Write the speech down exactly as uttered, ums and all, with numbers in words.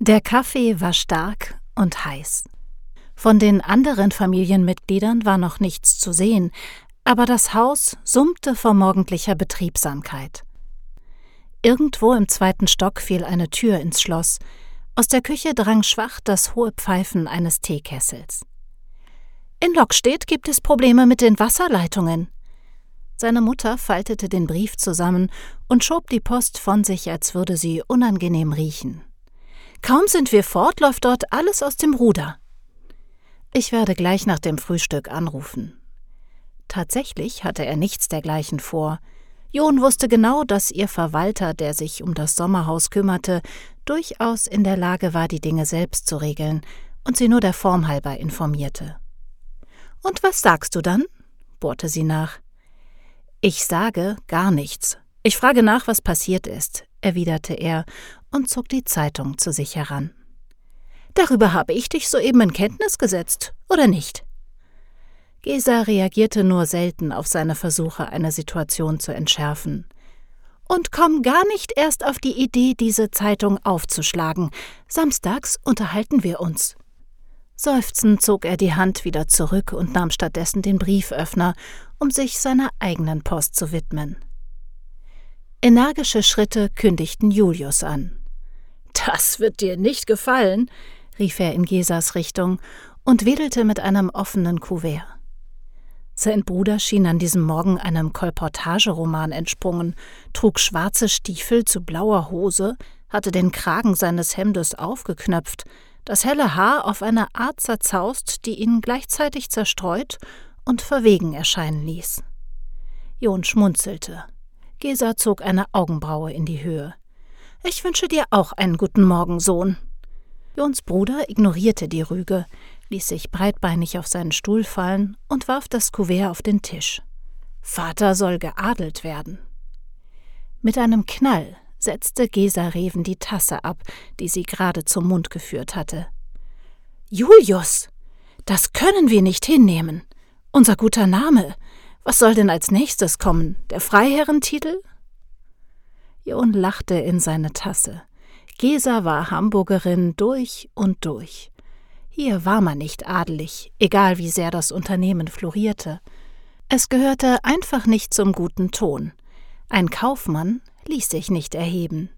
Der Kaffee war stark und heiß. Von den anderen Familienmitgliedern war noch nichts zu sehen, aber das Haus summte vor morgendlicher Betriebsamkeit. Irgendwo im zweiten Stock fiel eine Tür ins Schloss. Aus der Küche drang schwach das hohe Pfeifen eines Teekessels. »In Lockstedt gibt es Probleme mit den Wasserleitungen.« Seine Mutter faltete den Brief zusammen und schob die Post von sich, als würde sie unangenehm riechen. »Kaum sind wir fort, läuft dort alles aus dem Ruder.« »Ich werde gleich nach dem Frühstück anrufen.« Tatsächlich hatte er nichts dergleichen vor. Jon wusste genau, dass ihr Verwalter, der sich um das Sommerhaus kümmerte, durchaus in der Lage war, die Dinge selbst zu regeln und sie nur der Form halber informierte. »Und was sagst du dann?« bohrte sie nach. »Ich sage gar nichts. Ich frage nach, was passiert ist«, erwiderte er und zog die Zeitung zu sich heran. »Darüber habe ich dich soeben in Kenntnis gesetzt, oder nicht?« Gesa reagierte nur selten auf seine Versuche, eine Situation zu entschärfen. »Und komm gar nicht erst auf die Idee, diese Zeitung aufzuschlagen. Samstags unterhalten wir uns.« Seufzend zog er die Hand wieder zurück und nahm stattdessen den Brieföffner, um sich seiner eigenen Post zu widmen. Energische Schritte kündigten Julius an. »Das wird dir nicht gefallen«, rief er in Gesas Richtung und wedelte mit einem offenen Kuvert. Sein Bruder schien an diesem Morgen einem Kolportageroman entsprungen, trug schwarze Stiefel zu blauer Hose, hatte den Kragen seines Hemdes aufgeknöpft, das helle Haar auf eine Art zerzaust, die ihn gleichzeitig zerstreut und verwegen erscheinen ließ. Jon schmunzelte. Gesa zog eine Augenbraue in die Höhe. »Ich wünsche dir auch einen guten Morgen, Sohn.« Jons Bruder ignorierte die Rüge, ließ sich breitbeinig auf seinen Stuhl fallen und warf das Kuvert auf den Tisch. »Vater soll geadelt werden.« Mit einem Knall setzte Gesa Reven die Tasse ab, die sie gerade zum Mund geführt hatte. »Julius, das können wir nicht hinnehmen. Unser guter Name. Was soll denn als nächstes kommen? Der Freiherrentitel?« Jon lachte in seine Tasse. Gesa war Hamburgerin durch und durch. Hier war man nicht adelig, egal wie sehr das Unternehmen florierte. Es gehörte einfach nicht zum guten Ton. Ein Kaufmann ließ sich nicht erheben.